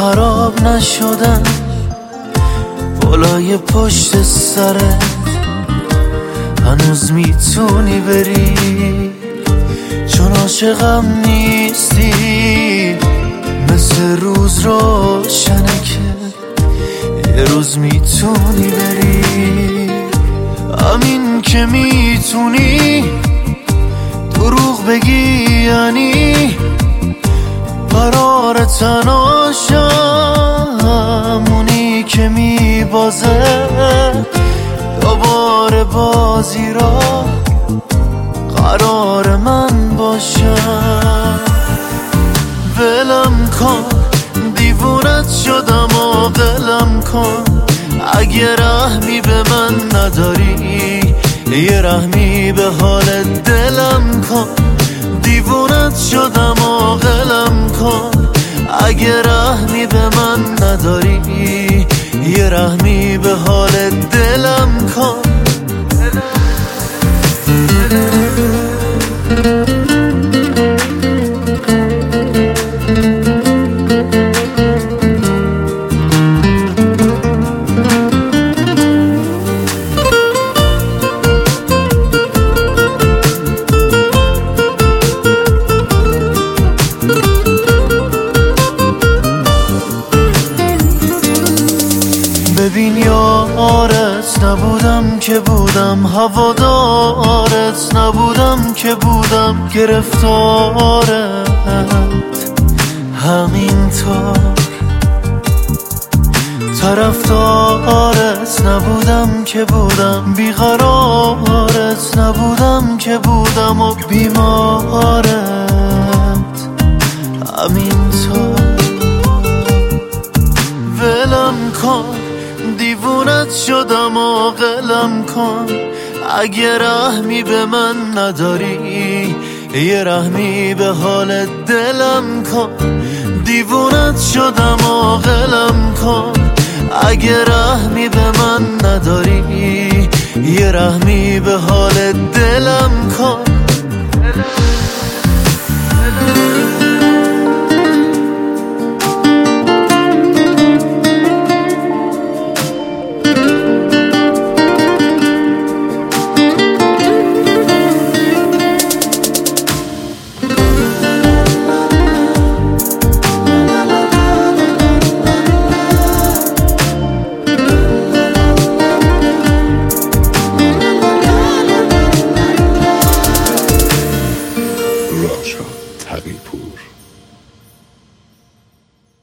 خراب نشدن بالای پشت سرت، هنوز میتونی بری چون عاشقم نیستی. مثل روز روشنه که یه روز میتونی بری. همین که میتونی دروغ بگی یعنی قرار تناشم، اونی که میبازه دوباره بازی را قرار من باشم. ولم کن دیوونت شدم و ولم کن، اگه رحمی به من نداری یه رحمی به حال دلم کن. دیوونت شدم و ولم کن، اگه رحمی به من نداری یه رحمی به حال دلم کن. ببین یارت نبودم که بودم، هوادارت نبودم که بودم، گرفتارت همینطور. طرفدارت نبودم که بودم، بیقرارت نبودم که بودم و بیمارت همینطور. ولم کن دیوونت شدم و قلم کن، اگه رحمی به من نداری یه رحمی به حال دلم کن. دیوونت شدم و قلم کن، اگه رحمی به من نداری یه رحمی به حال دلم کن. راشا تقی‌پور.